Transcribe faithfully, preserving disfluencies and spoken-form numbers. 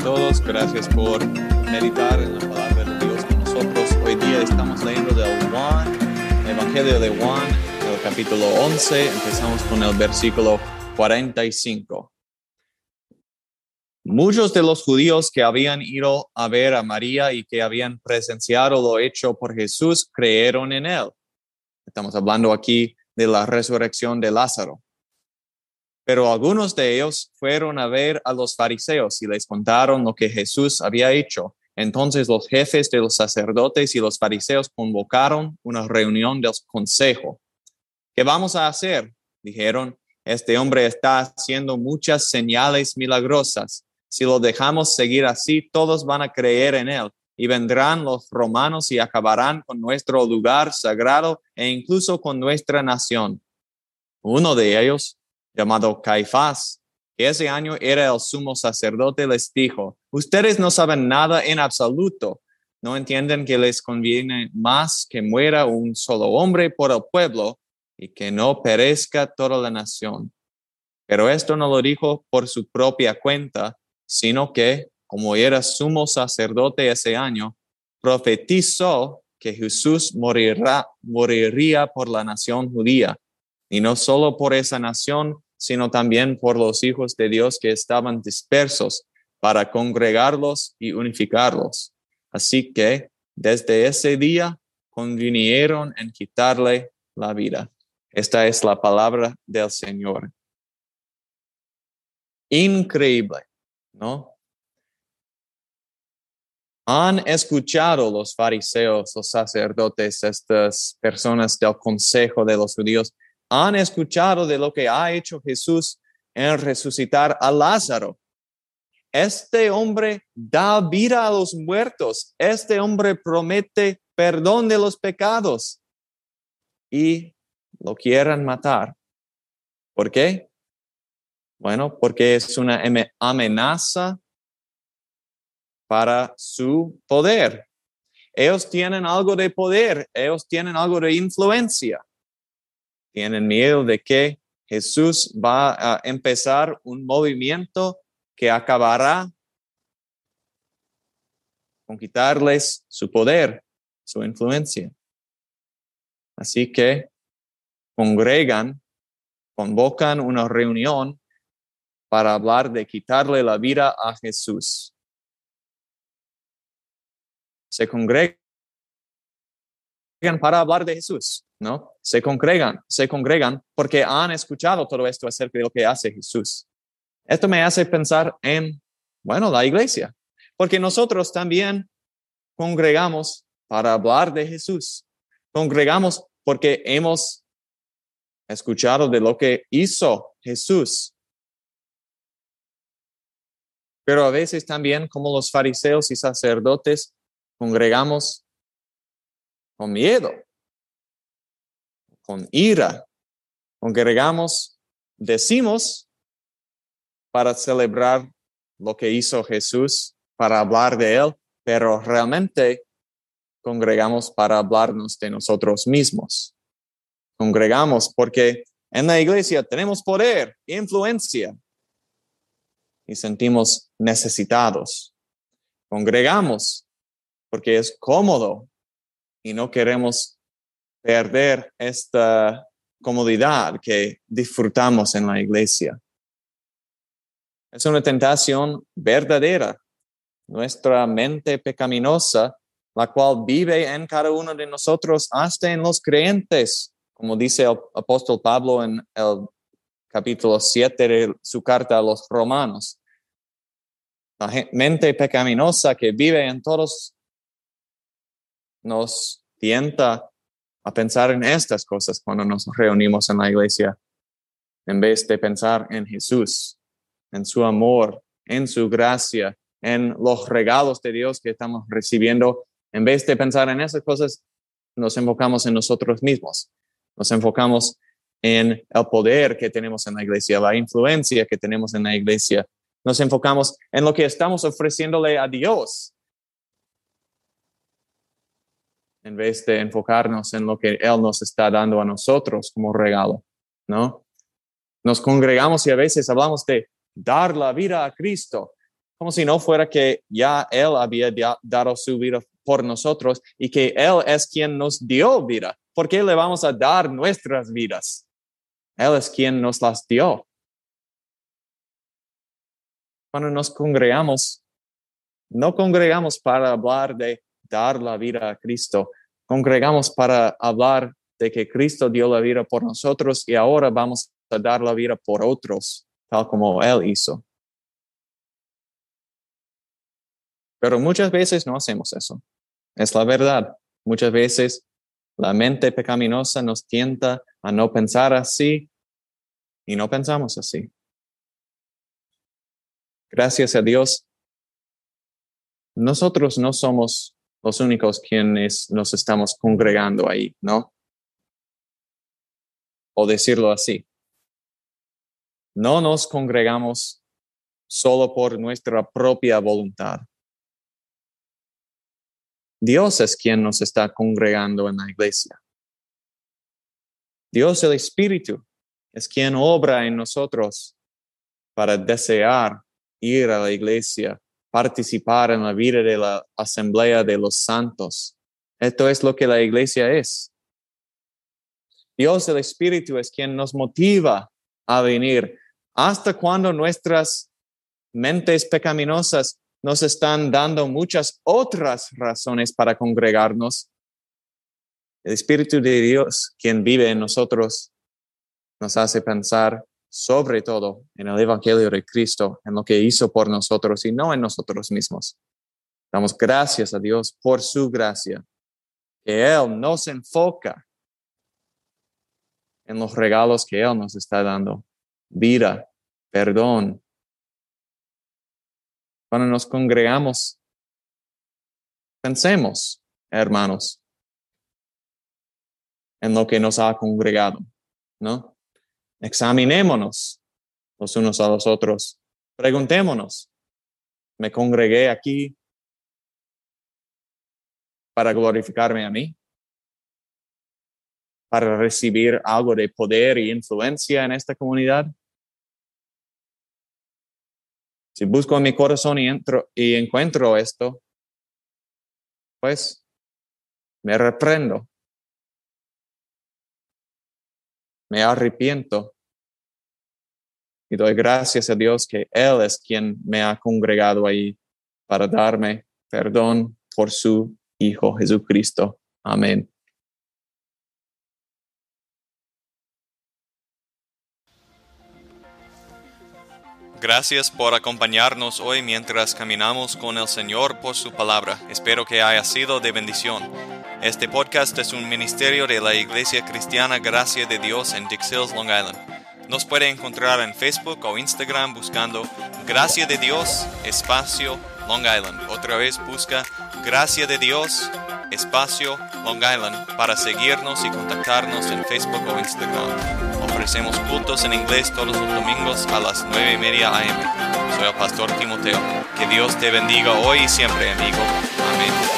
todos, gracias por meditar en la palabra de Dios con nosotros. Hoy día estamos leyendo de Juan, el Evangelio de Juan, el capítulo once, empezamos con el versículo cuarenta y cinco. Muchos de los judíos que habían ido a ver a María y que habían presenciado lo hecho por Jesús, creyeron en él. Estamos hablando aquí de la resurrección de Lázaro. Pero algunos de ellos fueron a ver a los fariseos y les contaron lo que Jesús había hecho. Entonces los jefes de los sacerdotes y los fariseos convocaron una reunión del consejo. ¿Qué vamos a hacer? Dijeron, este hombre está haciendo muchas señales milagrosas. Si lo dejamos seguir así, todos van a creer en él. Y vendrán los romanos y acabarán con nuestro lugar sagrado e incluso con nuestra nación. Uno de ellos, llamado Caifás, que ese año era el sumo sacerdote, les dijo, ustedes no saben nada en absoluto, no entienden que les conviene más que muera un solo hombre por el pueblo y que no perezca toda la nación. Pero esto no lo dijo por su propia cuenta, sino que, como era sumo sacerdote ese año, profetizó que Jesús morirá, moriría por la nación judía, y no solo por esa nación, sino también por los hijos de Dios que estaban dispersos para congregarlos y unificarlos. Así que desde ese día convinieron en quitarle la vida. Esta es la palabra del Señor. Increíble, ¿no? Han escuchado los fariseos, los sacerdotes, estas personas del consejo de los judíos, han escuchado de lo que ha hecho Jesús en resucitar a Lázaro. Este hombre da vida a los muertos. Este hombre promete perdón de los pecados. Y lo quieren matar. ¿Por qué? Bueno, porque es una amenaza para su poder. Ellos tienen algo de poder. Ellos tienen algo de influencia. Tienen miedo de que Jesús va a empezar un movimiento que acabará con quitarles su poder, su influencia. Así que congregan, convocan una reunión para hablar de quitarle la vida a Jesús. Se congregan para hablar de Jesús, ¿no? Se congregan, se congregan porque han escuchado todo esto acerca de lo que hace Jesús. Esto me hace pensar en, bueno, la iglesia, porque nosotros también congregamos para hablar de Jesús. Congregamos porque hemos escuchado de lo que hizo Jesús. Pero a veces también, como los fariseos y sacerdotes, congregamos con miedo, con ira. Congregamos, decimos, para celebrar lo que hizo Jesús, para hablar de él, pero realmente congregamos para hablarnos de nosotros mismos. Congregamos porque en la iglesia tenemos poder, influencia, y sentimos necesitados. Congregamos porque es cómodo y no queremos perder esta comodidad que disfrutamos en la iglesia. Es una tentación verdadera. Nuestra mente pecaminosa, la cual vive en cada uno de nosotros, hasta en los creyentes, como dice el apóstol Pablo en el capítulo siete de su carta a los romanos. La mente pecaminosa que vive en todos nos tienta a pensar en estas cosas cuando nos reunimos en la iglesia, en vez de pensar en Jesús, en su amor, en su gracia, en los regalos de Dios que estamos recibiendo. En vez de pensar en esas cosas, nos enfocamos en nosotros mismos. Nos enfocamos en el poder que tenemos en la iglesia, la influencia que tenemos en la iglesia. Nos enfocamos en lo que estamos ofreciéndole a Dios, en vez de enfocarnos en lo que Él nos está dando a nosotros como regalo, ¿no? Nos congregamos y a veces hablamos de dar la vida a Cristo, Como si no fuera que ya Él había dado su vida por nosotros y que Él es quien nos dio vida. ¿Por qué le vamos a dar nuestras vidas? Él es quien nos las dio. Cuando nos congregamos, no congregamos para hablar de dar la vida a Cristo. Congregamos para hablar de que Cristo dio la vida por nosotros y ahora vamos a dar la vida por otros, tal como Él hizo. Pero muchas veces no hacemos eso. Es la verdad. Muchas veces la mente pecaminosa nos tienta a no pensar así y no pensamos así. Gracias a Dios, nosotros no somos los únicos quienes nos estamos congregando ahí, ¿no? O decirlo así. No nos congregamos solo por nuestra propia voluntad. Dios es quien nos está congregando en la iglesia. Dios, el Espíritu, es quien obra en nosotros para desear ir a la iglesia, participar en la vida de la asamblea de los santos. Esto es lo que la iglesia es. Dios, el Espíritu, es quien nos motiva a venir. Hasta cuando nuestras mentes pecaminosas nos están dando muchas otras razones para congregarnos, el Espíritu de Dios, quien vive en nosotros, nos hace pensar sobre todo en el Evangelio de Cristo, en lo que hizo por nosotros y no en nosotros mismos. Damos gracias a Dios por su gracia, que Él nos enfoca en los regalos que Él nos está dando. Vida, perdón. Cuando nos congregamos, pensemos, hermanos, en lo que nos ha congregado, ¿no? Examinémonos los unos a los otros. Preguntémonos, ¿me congregué aquí para glorificarme a mí? ¿Para recibir algo de poder y influencia en esta comunidad? Si busco en mi corazón y, entro, y encuentro esto, pues me reprendo. Me arrepiento y doy gracias a Dios que Él es quien me ha congregado ahí para darme perdón por su Hijo Jesucristo. Amén. Gracias por acompañarnos hoy mientras caminamos con el Señor por su palabra. Espero que haya sido de bendición. Este podcast es un ministerio de la Iglesia Cristiana Gracia de Dios en Dix Hills, Long Island. Nos puede encontrar en Facebook o Instagram buscando Gracia de Dios, espacio, Long Island. Otra vez busca Gracia de Dios, espacio, Long Island para seguirnos y contactarnos en Facebook o Instagram. Ofrecemos cultos en inglés todos los domingos a las nueve y media a eme. Soy el pastor Timoteo. Que Dios te bendiga hoy y siempre, amigo. Amén.